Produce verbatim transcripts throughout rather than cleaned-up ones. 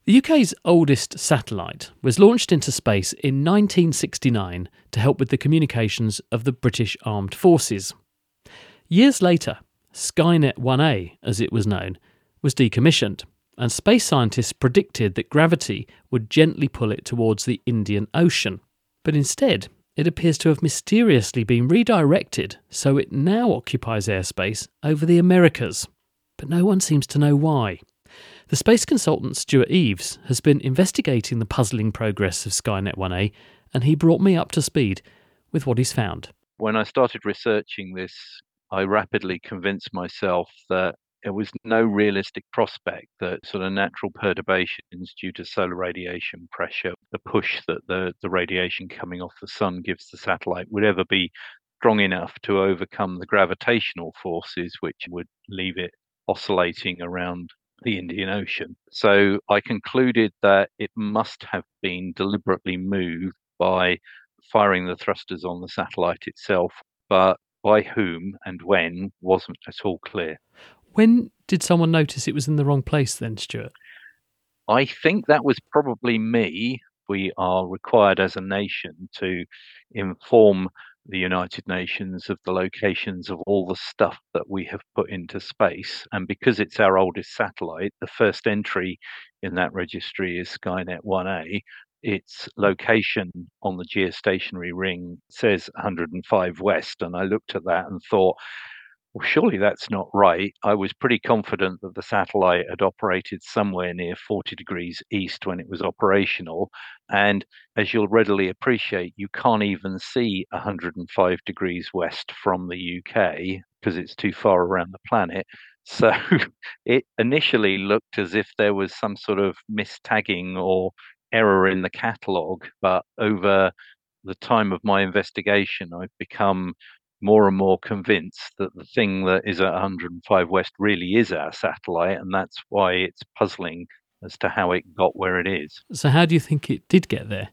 The U K's oldest satellite was launched into space in nineteen sixty-nine to help with the communications of the British Armed Forces. Years later, Skynet one A, as it was known, was decommissioned, and space scientists predicted that gravity would gently pull it towards the Indian Ocean. But instead, it appears to have mysteriously been redirected, so it now occupies airspace over the Americas. But no one seems to know why. The space consultant Stuart Eaves has been investigating the puzzling progress of Skynet one A, and he brought me up to speed with what he's found. When I started researching this, I rapidly convinced myself that there was no realistic prospect that sort of natural perturbations due to solar radiation pressure, the push that the, the radiation coming off the sun gives the satellite, would ever be strong enough to overcome the gravitational forces which would leave it oscillating around the Indian Ocean. So I concluded that it must have been deliberately moved by firing the thrusters on the satellite itself, but by whom and when wasn't at all clear. When did someone notice it was in the wrong place then, Stuart? I think that was probably me. We are required as a nation to inform the United Nations of the locations of all the stuff that we have put into space. And because it's our oldest satellite, the first entry in that registry is Skynet one A. Its location on the geostationary ring says one hundred five West. And I looked at that and thought, well, surely that's not right. I was pretty confident that the satellite had operated somewhere near forty degrees east when it was operational. And as you'll readily appreciate, you can't even see one hundred five degrees west from the U K because it's too far around the planet. So it initially looked as if there was some sort of mistagging or error in the catalogue. But over the time of my investigation, I've become more and more convinced that the thing that is at one hundred five West really is our satellite, and that's why it's puzzling as to how it got where it is. So how do you think it did get there?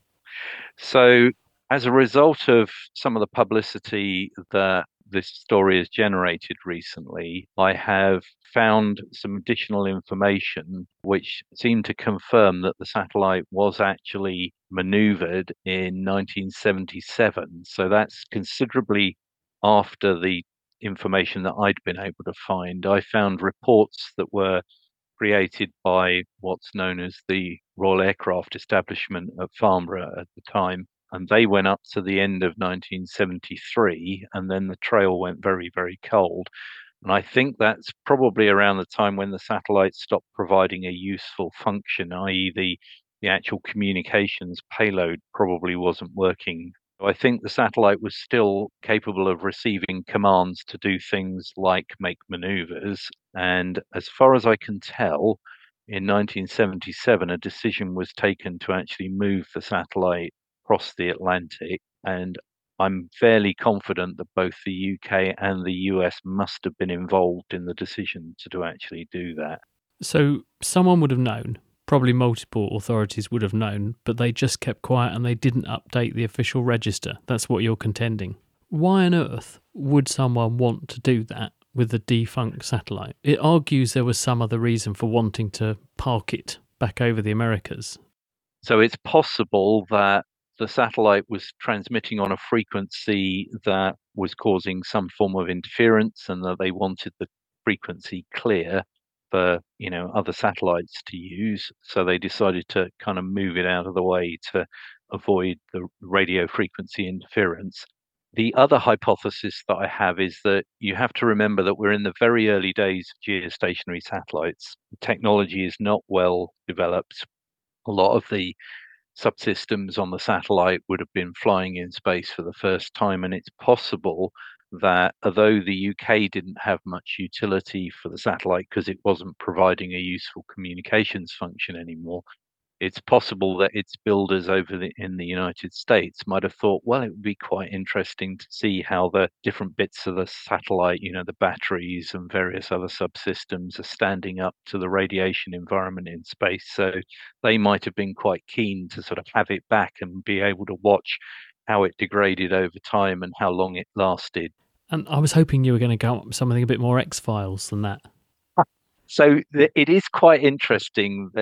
So as a result of some of the publicity that this story has generated recently, I have found some additional information which seemed to confirm that the satellite was actually maneuvered in nineteen seventy-seven. So that's considerably after the information that I'd been able to find. I found reports that were created by what's known as the Royal Aircraft Establishment at Farnborough at the time, and they went up to the end of nineteen seventy-three, and then the trail went very, very cold. And I think that's probably around the time when the satellite stopped providing a useful function, that is the, the actual communications payload probably wasn't working. I think the satellite was still capable of receiving commands to do things like make maneuvers. And as far as I can tell, in nineteen seventy-seven, a decision was taken to actually move the satellite across the Atlantic. And I'm fairly confident that both the U K and the U S must have been involved in the decision to, to actually do that. So someone would have known. Probably multiple authorities would have known, but they just kept quiet and they didn't update the official register. That's what you're contending. Why on earth would someone want to do that with a defunct satellite? It argues there was some other reason for wanting to park it back over the Americas. So it's possible that the satellite was transmitting on a frequency that was causing some form of interference and that they wanted the frequency clear for, you know, other satellites to use. So they decided to kind of move it out of the way to avoid the radio frequency interference. The other hypothesis that I have is that you have to remember that we're in the very early days of geostationary satellites. The technology is not well developed. A lot of the subsystems on the satellite would have been flying in space for the first time, and it's possible that although the U K didn't have much utility for the satellite because it wasn't providing a useful communications function anymore, it's possible that its builders over the, in the United States might have thought, well, it would be quite interesting to see how the different bits of the satellite, you know, the batteries and various other subsystems are standing up to the radiation environment in space. So they might have been quite keen to sort of have it back and be able to watch how it degraded over time and how long it lasted. And I was hoping you were going to go up with something a bit more X-Files than that. So it is quite interesting. The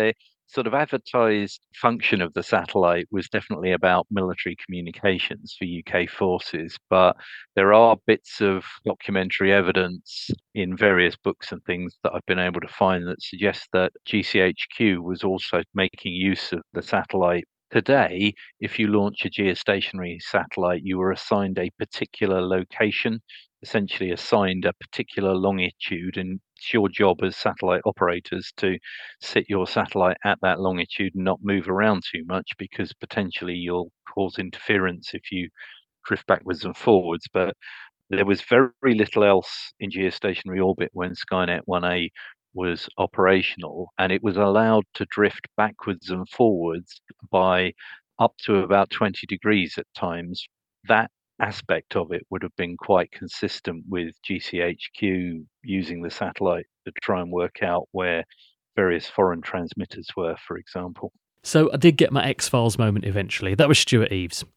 sort of advertised function of the satellite was definitely about military communications for U K forces, but there are bits of documentary evidence in various books and things that I've been able to find that suggest that G C H Q was also making use of the satellite. Today, if you launch a geostationary satellite, you are assigned a particular location, essentially assigned a particular longitude, and it's your job as satellite operators to sit your satellite at that longitude and not move around too much, because potentially you'll cause interference if you drift backwards and forwards. But there was very little else in geostationary orbit when Skynet one A was operational, and it was allowed to drift backwards and forwards by up to about twenty degrees at times. That aspect of it would have been quite consistent with G C H Q using the satellite to try and work out where various foreign transmitters were, for example. So I did get my X-Files moment eventually. That was Stuart Eaves.